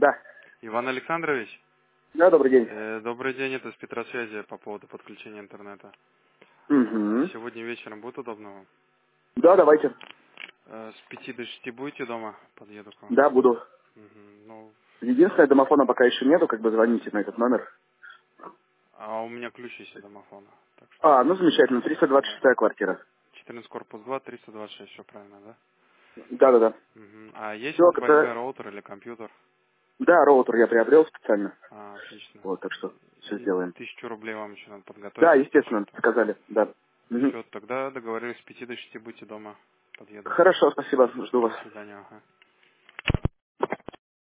Да. Иван Александрович? Да, добрый день. Добрый день, это с Петросвязи по поводу подключения интернета. Угу. Сегодня вечером будет удобно вам? Да, давайте. С 5 до 6 будете дома? Подъеду к вам. Да, буду. Ну, Единственное, домофона пока еще нету, как бы звоните на этот номер. а у меня ключ есть от домофона. Так что... Ну замечательно, 326-я квартира. 14 корпус 2, 326, все правильно, да? Да. А есть Все, у вас Wi-Fi когда... роутер или компьютер? Да, роутер я приобрел специально. Отлично. Вот, так что все И сделаем. 1000 рублей вам еще надо подготовить Да, на естественно, счету. сказали, да. Угу. Все, тогда договорились, с 5 до 6 будьте дома. Подъеду. Хорошо, спасибо, жду До вас. свидания. Ага.